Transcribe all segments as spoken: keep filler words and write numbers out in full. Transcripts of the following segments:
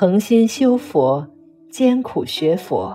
恒心修佛，艰苦学佛。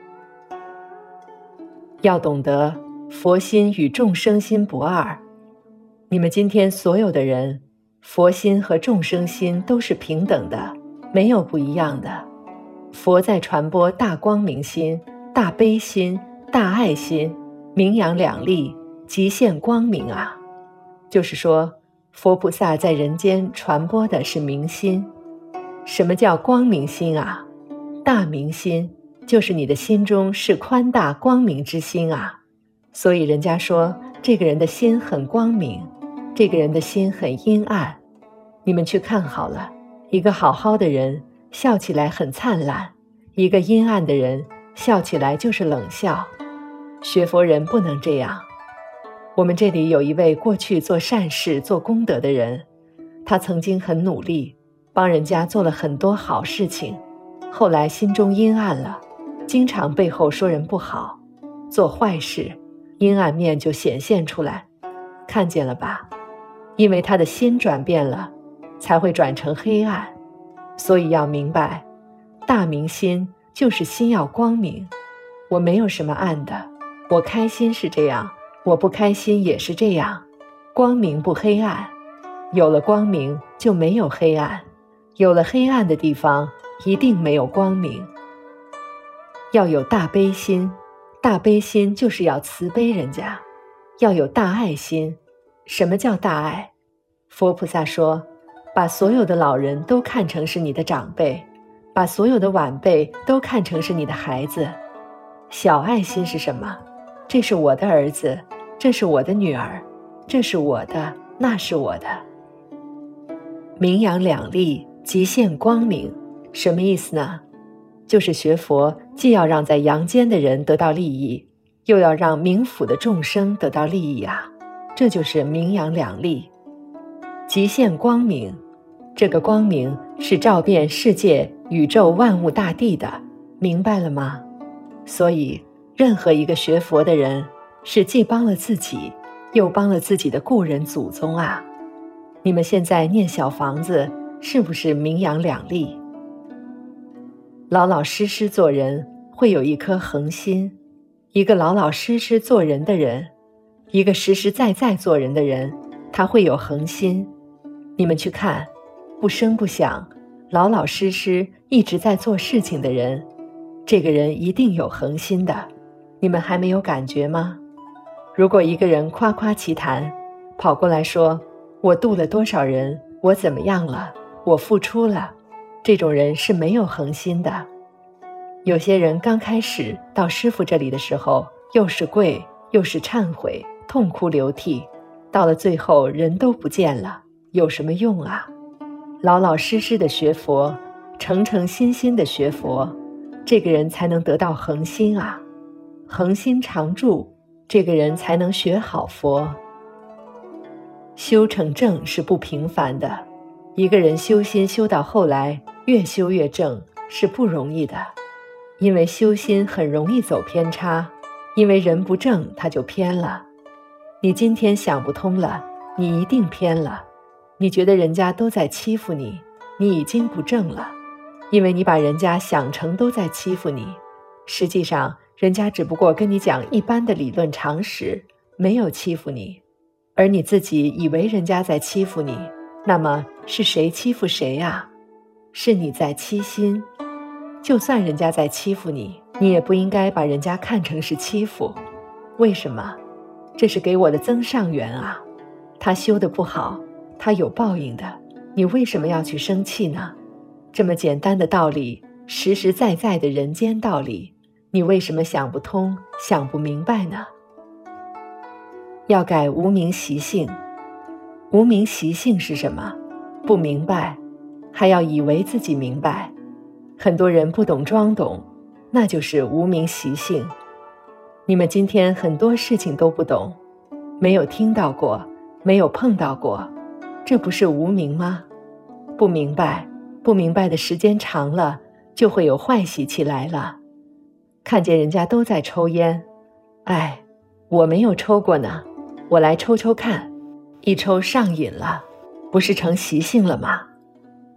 要懂得佛心与众生心不二。你们今天所有的人，佛心和众生心都是平等的，没有不一样的。佛在传播大光明心、大悲心、大爱心，名扬两利，极现光明啊。就是说，佛菩萨在人间传播的是明心。什么叫光明心啊？大明心，就是你的心中是宽大光明之心啊。所以人家说，这个人的心很光明，这个人的心很阴暗。你们去看好了，一个好好的人笑起来很灿烂，一个阴暗的人笑起来就是冷笑。学佛人不能这样。我们这里有一位过去做善事做功德的人，他曾经很努力，帮人家做了很多好事情，后来心中阴暗了，经常背后说人不好，做坏事，阴暗面就显现出来，看见了吧？因为他的心转变了，才会转成黑暗。所以要明白，大明心就是心要光明。我没有什么暗的，我开心是这样，我不开心也是这样，光明不黑暗。有了光明就没有黑暗，有了黑暗的地方一定没有光明。要有大悲心，大悲心就是要慈悲人家。要有大爱心。什么叫大爱？佛菩萨说，把所有的老人都看成是你的长辈，把所有的晚辈都看成是你的孩子。小爱心是什么？这是我的儿子，这是我的女儿，这是我的，那是我的。名扬两利，极现光明。什么意思呢？就是学佛既要让在阳间的人得到利益，又要让冥府的众生得到利益啊，这就是名扬两利。极现光明，这个光明是照遍世界宇宙万物大地的，明白了吗？所以任何一个学佛的人，是既帮了自己，又帮了自己的故人祖宗啊。你们现在念小房子，是不是名扬两利？老老实实做人，会有一颗恒心。一个老老实实做人的人，一个实实在在做人的人，他会有恒心。你们去看，不声不响，老老实实一直在做事情的人，这个人一定有恒心的。你们还没有感觉吗？如果一个人夸夸其谈，跑过来说，我度了多少人，我怎么样了，我付出了，这种人是没有恒心的。有些人刚开始到师父这里的时候，又是跪，又是忏悔，痛哭流涕，到了最后人都不见了，有什么用啊？老老实实的学佛，诚诚心心的学佛，这个人才能得到恒心啊。恒心常住，这个人才能学好佛。修成正是不平凡的，一个人修心修到后来，越修越正，是不容易的。因为修心很容易走偏差，因为人不正他就偏了。你今天想不通了，你一定偏了。你觉得人家都在欺负你，你已经不正了，因为你把人家想成都在欺负你，实际上人家只不过跟你讲一般的理论常识，没有欺负你。而你自己以为人家在欺负你，那么是谁欺负谁啊？是你在欺心。就算人家在欺负你，你也不应该把人家看成是欺负。为什么？这是给我的增上缘啊。他修得不好，他有报应的，你为什么要去生气呢？这么简单的道理，实实在在的人间道理，你为什么想不通，想不明白呢？要改无明习性。无明习性是什么？不明白，还要以为自己明白。很多人不懂装懂，那就是无明习性。你们今天很多事情都不懂，没有听到过，没有碰到过，这不是无明吗？不明白，不明白的时间长了，就会有坏习气来了。看见人家都在抽烟，哎，我没有抽过呢，我来抽抽看，一抽上瘾了，不是成习性了吗？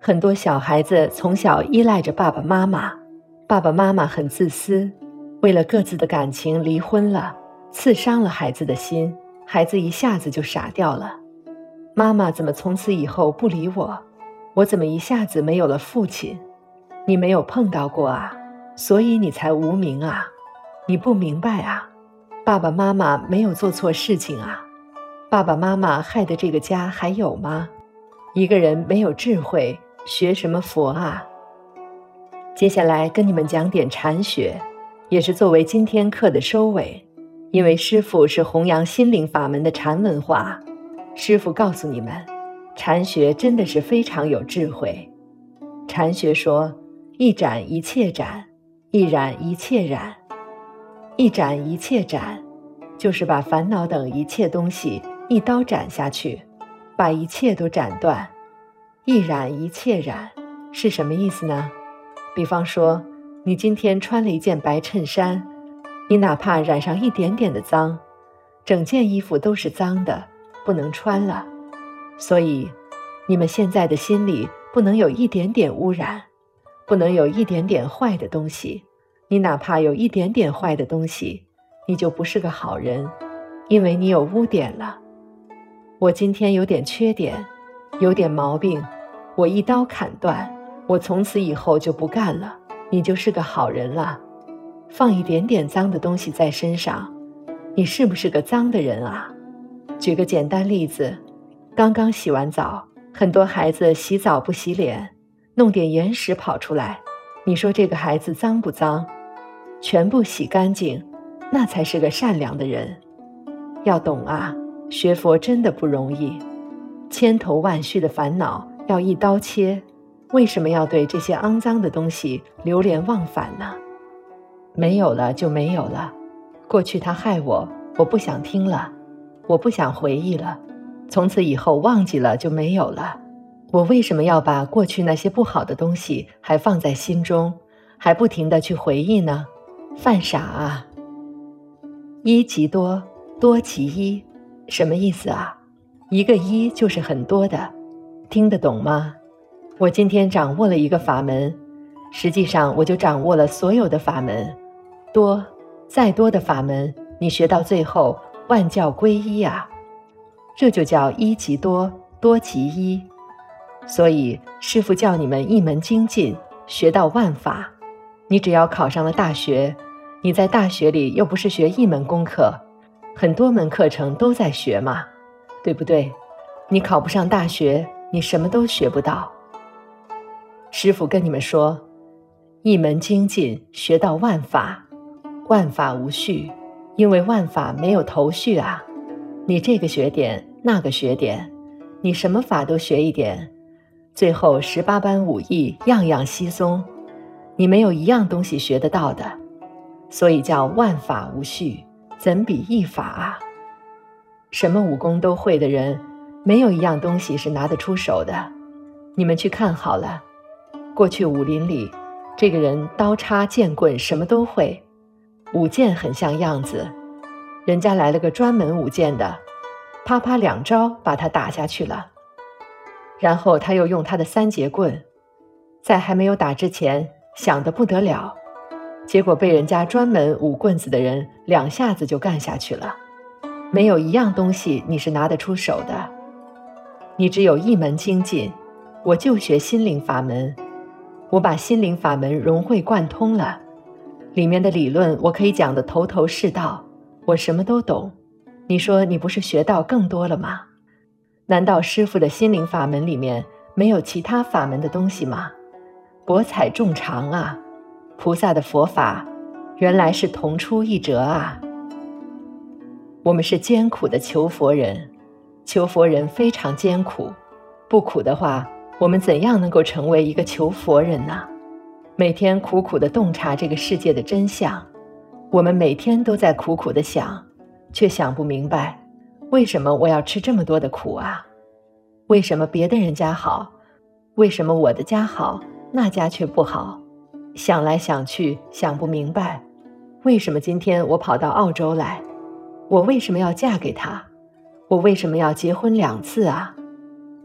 很多小孩子从小依赖着爸爸妈妈，爸爸妈妈很自私，为了各自的感情离婚了，刺伤了孩子的心，孩子一下子就傻掉了。妈妈怎么从此以后不理我？我怎么一下子没有了父亲？你没有碰到过啊，所以你才无名啊，你不明白啊，爸爸妈妈没有做错事情啊，爸爸妈妈害的这个家还有吗？一个人没有智慧，学什么佛啊？接下来跟你们讲点禅学，也是作为今天课的收尾。因为师父是弘扬心灵法门的禅文化，师父告诉你们，禅学真的是非常有智慧。禅学说，一斩一切斩，一染一切染。一斩一切斩，就是把烦恼等一切东西一刀斩下去，把一切都斩断。一染一切染是什么意思呢？比方说，你今天穿了一件白衬衫，你哪怕染上一点点的脏，整件衣服都是脏的，不能穿了。所以，你们现在的心里不能有一点点污染，不能有一点点坏的东西。你哪怕有一点点坏的东西，你就不是个好人，因为你有污点了。我今天有点缺点，有点毛病，我一刀砍断，我从此以后就不干了，你就是个好人了。放一点点脏的东西在身上，你是不是个脏的人啊？举个简单例子，刚刚洗完澡，很多孩子洗澡不洗脸，弄点眼屎跑出来，你说这个孩子脏不脏？全部洗干净，那才是个善良的人。要懂啊，学佛真的不容易，千头万绪的烦恼要一刀切，为什么要对这些肮脏的东西流连忘返呢？没有了就没有了，过去他害我，我不想听了，我不想回忆了，从此以后忘记了就没有了。我为什么要把过去那些不好的东西还放在心中，还不停地去回忆呢？犯傻啊！一即多，多即一，什么意思啊？一个一就是很多的，听得懂吗？我今天掌握了一个法门，实际上我就掌握了所有的法门。多，再多的法门，你学到最后，万教归一啊！这就叫一即多，多即一。所以师父叫你们一门精进，学到万法。你只要考上了大学，你在大学里又不是学一门功课，很多门课程都在学嘛，对不对？你考不上大学，你什么都学不到。师父跟你们说，一门精进，学到万法，万法无序，因为万法没有头绪啊。你这个学点，那个学点，你什么法都学一点，最后十八般武艺样样稀松，你没有一样东西学得到的，所以叫万法无序，怎比一法啊？什么武功都会的人，没有一样东西是拿得出手的。你们去看好了，过去武林里，这个人刀叉剑棍什么都会，舞剑很像样子，人家来了个专门舞剑的，啪啪两招把他打下去了，然后他又用他的三节棍，在还没有打之前想得不得了，结果被人家专门舞棍子的人两下子就干下去了。没有一样东西你是拿得出手的，你只有一门精进，我就学心灵法门，我把心灵法门融会贯通了，里面的理论我可以讲得头头是道，我什么都懂。你说你不是学到更多了吗？难道师父的心灵法门里面没有其他法门的东西吗？博采众长啊，菩萨的佛法原来是同出一辙啊。我们是艰苦的求佛人，求佛人非常艰苦，不苦的话，我们怎样能够成为一个求佛人呢？每天苦苦地洞察这个世界的真相，我们每天都在苦苦地想，却想不明白，为什么我要吃这么多的苦啊？为什么别的人家好？为什么我的家好，那家却不好？想来想去，想不明白，为什么今天我跑到澳洲来？我为什么要嫁给他？我为什么要结婚两次啊？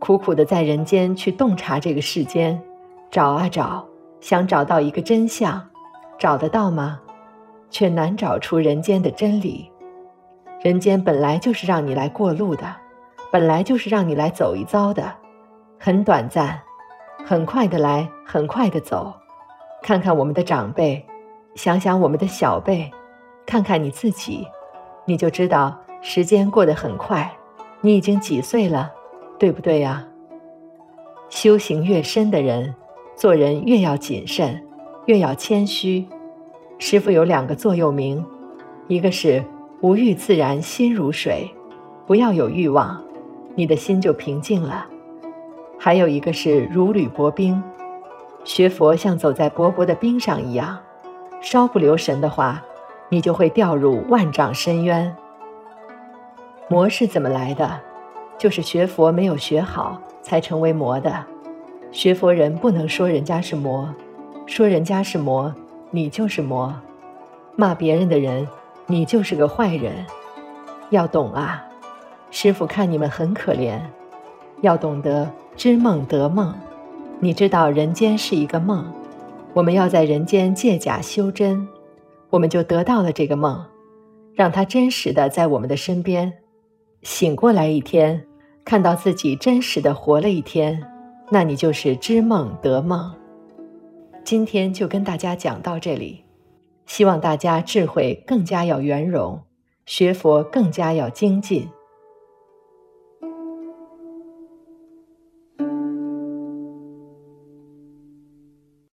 苦苦地在人间去洞察这个世间，找啊找，想找到一个真相，找得到吗？却难找出人间的真理。人间本来就是让你来过路的，本来就是让你来走一遭的，很短暂，很快的来，很快的走。看看我们的长辈，想想我们的小辈，看看你自己，你就知道时间过得很快。你已经几岁了，对不对呀？修行越深的人，做人越要谨慎，越要谦虚。师父有两个座右铭，一个是无欲自然心如水，不要有欲望，你的心就平静了。还有一个是如履薄冰，学佛像走在薄薄的冰上一样，稍不留神的话，你就会掉入万丈深渊。魔是怎么来的？就是学佛没有学好才成为魔的。学佛人不能说人家是魔，说人家是魔，你就是魔。骂别人的人，你就是个坏人。要懂啊，师父看你们很可怜，要懂得知梦得梦。你知道人间是一个梦，我们要在人间借假修真，我们就得到了这个梦，让它真实的在我们的身边。醒过来一天，看到自己真实的活了一天，那你就是知梦得梦。今天就跟大家讲到这里，希望大家智慧更加要圆融，学佛更加要精进。